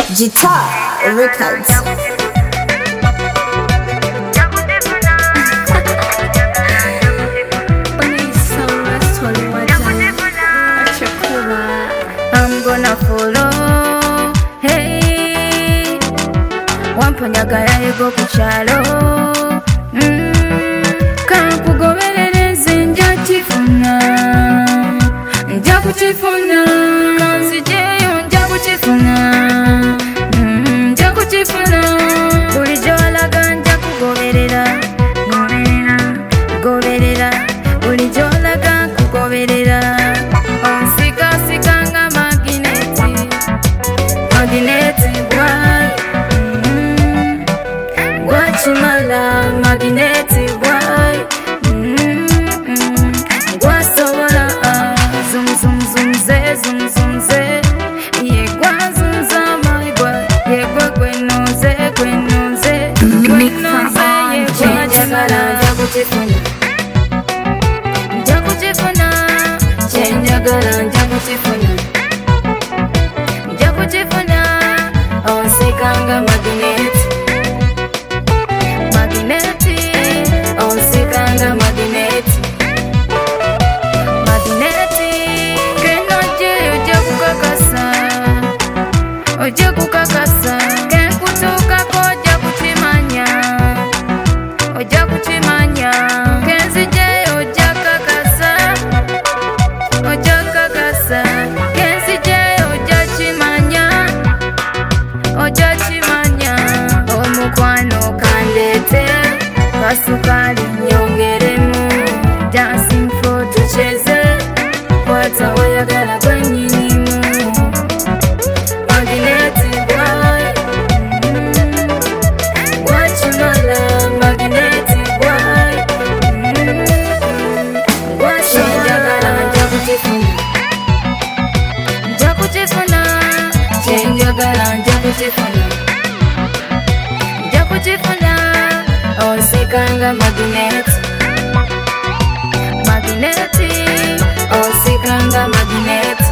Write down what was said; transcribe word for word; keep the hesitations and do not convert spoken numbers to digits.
Guitar Records. I'm gonna follow. Hey, wampanyagala yego kuchalo. Mm, kankugoberereze nja kifuna, nja kutifuna. Kansijeyo nja kutifuna, mm, nja kutifuna. Bulijjo olaga nja kugoberera, goberera, goberera. Bulijjo olaga kugoberera. Onsika sika nga magineti, magineti bwai. Mm, gwachimala magineti bwai. Mm, mm, gwasobola zum zum zum ze zum zum ze. Ye gwazunza maigwa, ye gwe gwenoze gwenoze gwenoze. Ye gwajagala nja kutifuna, nja kutifuna. Chenjagala nja kutifuna, nja kutifuna. Onsikanga magineti, magineti. Onsikanga magineti, magineti. Kenoje oje kukakasa, oje kukakasa. Kenkutukako oje kutimanya, oje kutimanya. Kenzije oje kakasa, oje kakasa. Kenzije oje chimanya, oje chimanya. Omukwano kandete, kasukali nyongeremu. Dancing floor tucheze, kwata wayagala gwenyinimu. Magineti bwai, mm, gwachimala magineti bwai. Mm, gwachenjagala nja kutifuna, nja kutifuna. Chenjagala nja kutifuna, nja kutifuna. Onsikanga magineti, magineti. Onsikanga magineti.